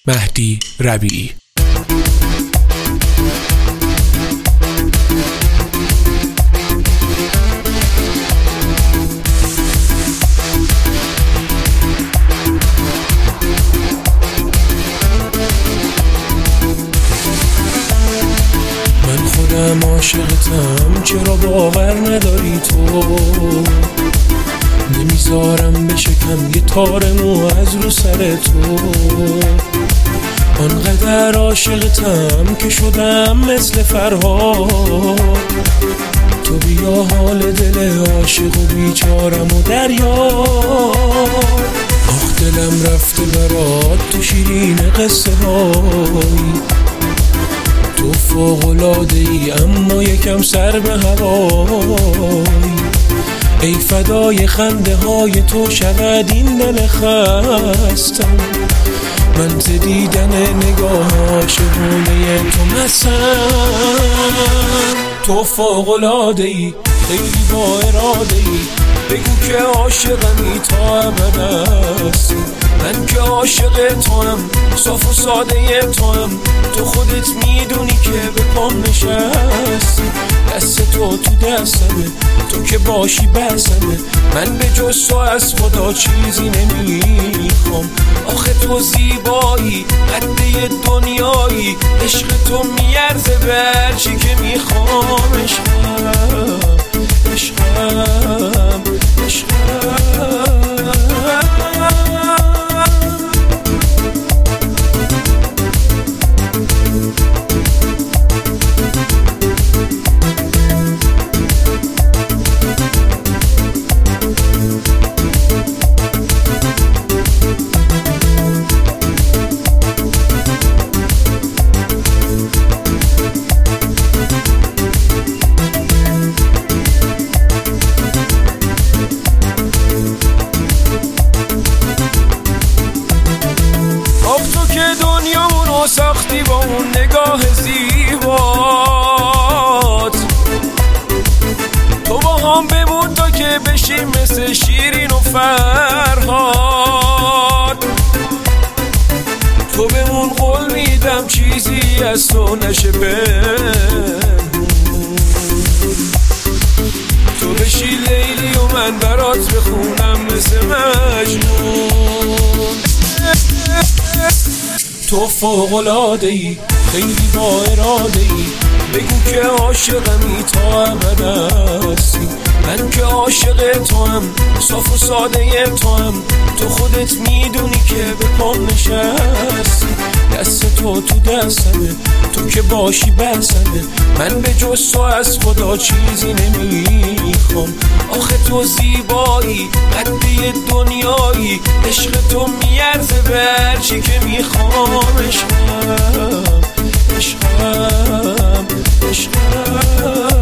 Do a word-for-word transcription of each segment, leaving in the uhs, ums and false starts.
مهدی ربیعی. من خودم عاشقتم، چرا باور نداری تو؟ نمیذارم بشکم یه تار مو از رو سر تو. آنقدر عاشقتم که شدم مثل فرهاد. تو بیا حال دل عاشق و بیچارم و دریار. آخ دلم رفته برات تو شیرین قصه هایی. تو فوق‌العاده ای اما یکم سر به هوایی. ای فدای خنده های تو شود این دل خستم. من ز دیدن نگاه عاشقانه تو مسم. تو فوق‌العاده ای خیلی با اراده ای. بگو که عاشقمی تا ابد هستی. من که عاشق تو هم، صاف و ساده تو هم. تو خودت میدونی که به پام نشستی. دست تو تو دستمه، تو که باشی بسمه. من به جز تو از خدا چیزی نمیخوام. آخه تو زیبایی قده دنیایی. عشق تو میارزه بر چی که میخوام. عشقم عشقم عشقم. دنیامونو ساختی با اون نگاه زیبات. تو با هم بمون تا که بشیم مثل شیرین و فرهاد. تو بمون قول میدم چیزی از تو نشه پنهون. تو بشی لیلی و من برات بخونم مثل مجنون. تو فوق‌العاده ای خیلی با اراده ای. بگو که عاشقمی تا ابد هستی. من که عاشق تو هم، صاف و ساده تو هم. تو خودت میدونی که به پام نشستی. دست تو تو دستمه، تو که باشی بسمه. من به جز تو از خدا چیزی نمیخوام. آخه تو زیبایی قده دنیایی. عشق تو میارزه بر چی که میخوام. عشقم عشقم عشقم.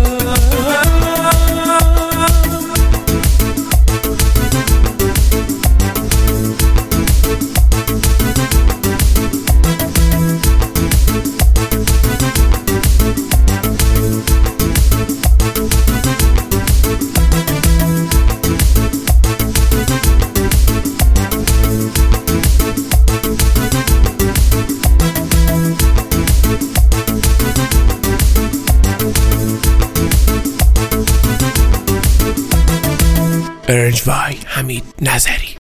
برنج بای حمید نظری.